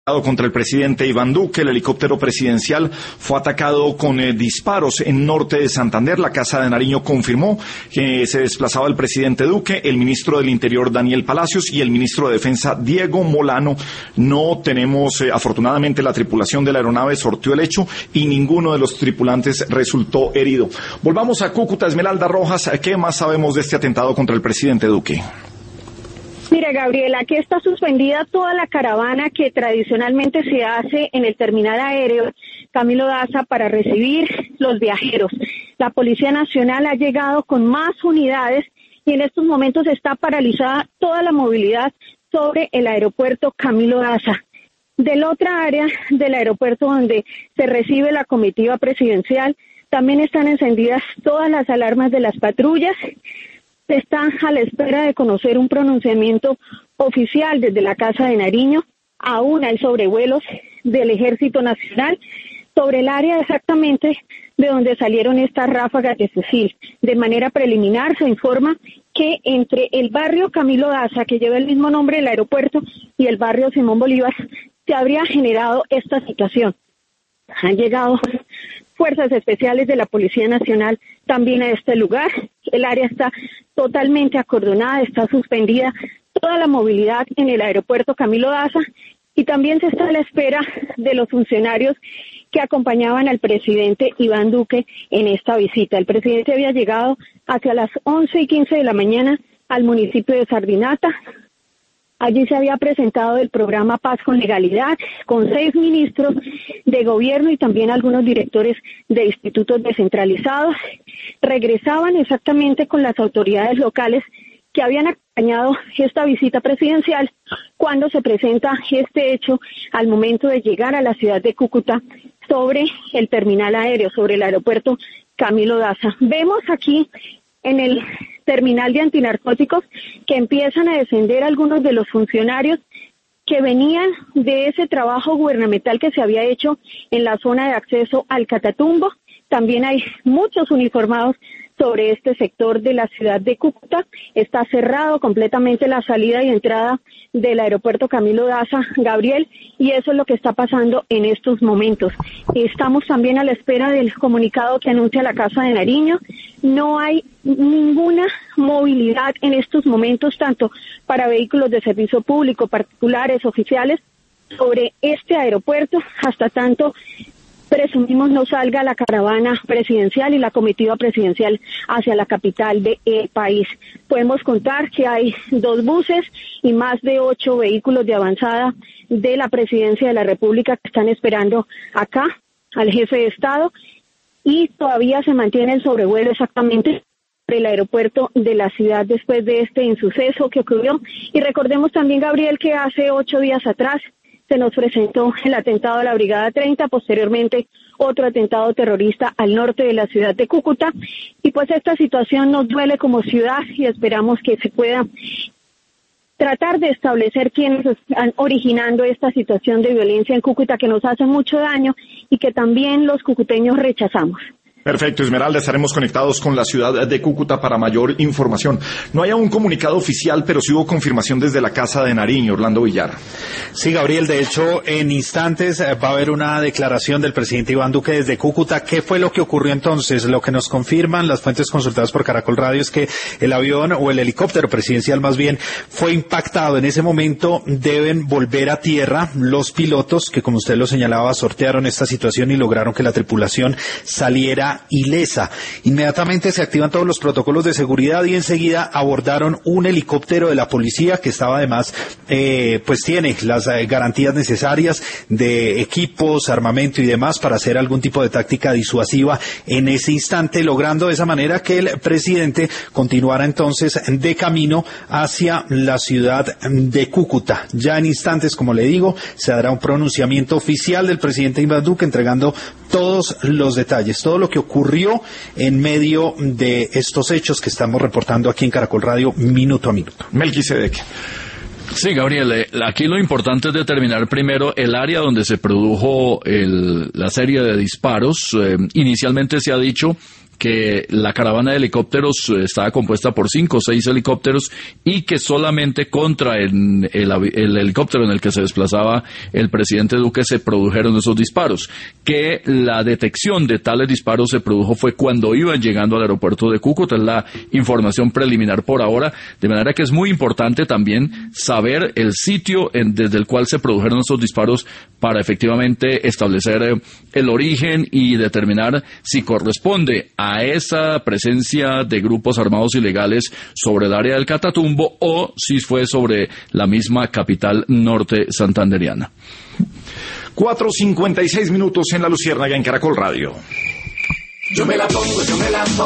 Contra el presidente Iván Duque. El helicóptero presidencial fue atacado con disparos en norte de Santander. La Casa de Nariño confirmó que se desplazaba el presidente Duque, el ministro del Interior Daniel Palacios y el ministro de Defensa Diego Molano. No tenemos, afortunadamente, la tripulación de la aeronave sorteó el hecho y ninguno de los tripulantes resultó herido. Volvamos a Cúcuta. Esmeralda Rojas, ¿qué más sabemos de este atentado contra el presidente Duque? Mira, Gabriela, aquí está suspendida toda la caravana que tradicionalmente se hace en el terminal aéreo Camilo Daza para recibir los viajeros. La Policía Nacional ha llegado con más unidades y en estos momentos está paralizada toda la movilidad sobre el aeropuerto Camilo Daza. De la otra área del aeropuerto donde se recibe la comitiva presidencial, también están encendidas todas las alarmas de las patrullas. Está a la espera de conocer un pronunciamiento oficial desde la Casa de Nariño. Aún hay sobrevuelos del Ejército Nacional sobre el área exactamente de donde salieron estas ráfagas de fusil. De manera preliminar se informa que entre el barrio Camilo Daza, que lleva el mismo nombre del aeropuerto, y el barrio Simón Bolívar, se habría generado esta situación. Han llegado fuerzas especiales de la Policía Nacional también a este lugar. El área está totalmente acordonada, está suspendida toda la movilidad en el aeropuerto Camilo Daza y también se está a la espera de los funcionarios que acompañaban al presidente Iván Duque en esta visita. El presidente había llegado hacia las 11:15 de la mañana al municipio de Sardinata. Allí se había presentado el programa Paz con Legalidad, con 6 ministros de gobierno y también algunos directores de institutos descentralizados. Regresaban exactamente con las autoridades locales que habían acompañado esta visita presidencial cuando se presenta este hecho al momento de llegar a la ciudad de Cúcuta sobre el terminal aéreo, sobre el aeropuerto Camilo Daza. Vemos aquí en el terminal de antinarcóticos que empiezan a descender algunos de los funcionarios que venían de ese trabajo gubernamental que se había hecho en la zona de acceso al Catatumbo. También hay muchos uniformados sobre este sector de la ciudad de Cúcuta. Está cerrado completamente la salida y entrada del aeropuerto Camilo Daza, Gabriel, y eso es lo que está pasando en estos momentos. Estamos también a la espera del comunicado que anuncia la Casa de Nariño. No hay ninguna movilidad en estos momentos, tanto para vehículos de servicio público, particulares, oficiales, sobre este aeropuerto, hasta tanto presumimos no salga la caravana presidencial y la comitiva presidencial hacia la capital del país. Podemos contar que hay 2 buses y más de 8 vehículos de avanzada de la Presidencia de la República que están esperando acá al jefe de Estado y todavía se mantiene el sobrevuelo exactamente del aeropuerto de la ciudad después de este insuceso que ocurrió. Y recordemos también, Gabriel, que hace 8 días atrás se nos presentó el atentado a la Brigada 30, posteriormente otro atentado terrorista al norte de la ciudad de Cúcuta, y pues esta situación nos duele como ciudad y esperamos que se pueda tratar de establecer quiénes están originando esta situación de violencia en Cúcuta que nos hace mucho daño y que también los cucuteños rechazamos. Perfecto, Esmeralda, estaremos conectados con la ciudad de Cúcuta para mayor información. No hay aún comunicado oficial, pero sí hubo confirmación desde la Casa de Nariño, Orlando Villar. Sí, Gabriel, de hecho, en instantes va a haber una declaración del presidente Iván Duque desde Cúcuta. ¿Qué fue lo que ocurrió entonces? Lo que nos confirman las fuentes consultadas por Caracol Radio es que el avión, o el helicóptero presidencial más bien, fue impactado. En ese momento deben volver a tierra los pilotos que, como usted lo señalaba, sortearon esta situación y lograron que la tripulación saliera ilesa. Inmediatamente se activan todos los protocolos de seguridad y enseguida abordaron un helicóptero de la policía que estaba además, pues tiene las garantías necesarias de equipos, armamento y demás para hacer algún tipo de táctica disuasiva en ese instante, logrando de esa manera que el presidente continuara entonces de camino hacia la ciudad de Cúcuta. Ya en instantes, como le digo, se dará un pronunciamiento oficial del presidente Iván Duque entregando todos los detalles, todo lo que ocurrió en medio de estos hechos que estamos reportando aquí en Caracol Radio minuto a minuto. Melquisedec. Sí, Gabriel, aquí lo importante es determinar primero el área donde se produjo la serie de disparos. Inicialmente se ha dicho que la caravana de helicópteros estaba compuesta por 5 o 6 helicópteros y que solamente contra el helicóptero en el que se desplazaba el presidente Duque se produjeron esos disparos, que la detección de tales disparos se produjo fue cuando iban llegando al aeropuerto de Cúcuta. Es la información preliminar por ahora, de manera que es muy importante también saber el sitio desde el cual se produjeron esos disparos para efectivamente establecer el origen y determinar si corresponde a esa presencia de grupos armados ilegales sobre el área del Catatumbo o si fue sobre la misma capital norte santanderiana. 4:56 en La Luciérnaga en Caracol Radio. Yo me la pongo, yo me la pongo.